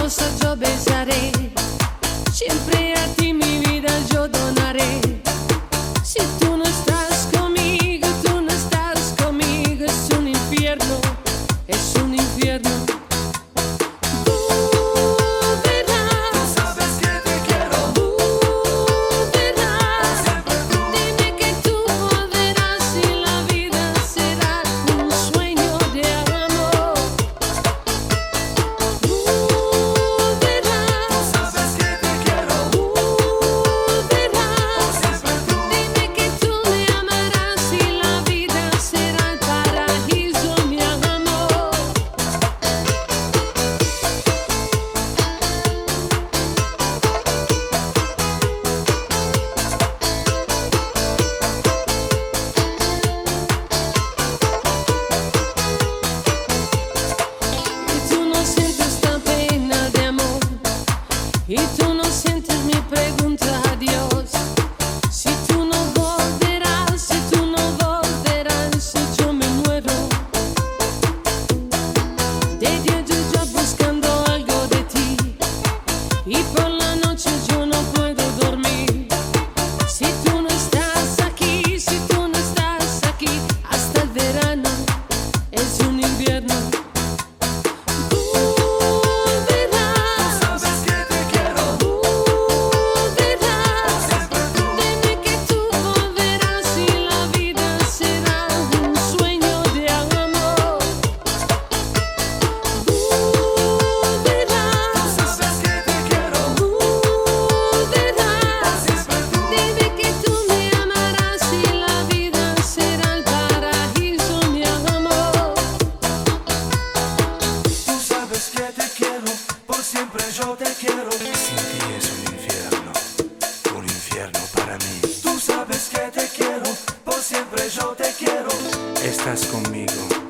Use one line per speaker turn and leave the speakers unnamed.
hermosa yo besaré, siempre a ti mi vida yo donaré. Si tú no estás conmigo, tú no estás conmigo, es un infierno, es un infierno. Y tú no sientes mi pregunta a Dios. Si tú no volverás, si tú no volverás, yo me muero. De día yo buscando algo de ti, y por la noche yo no puedo dormir. Si tú no estás aquí, si tú no estás aquí, hasta el verano es un invierno.
Siempre yo te quiero. Sin ti es un infierno para mí. Tú sabes que te quiero, por siempre yo te quiero. Estás conmigo.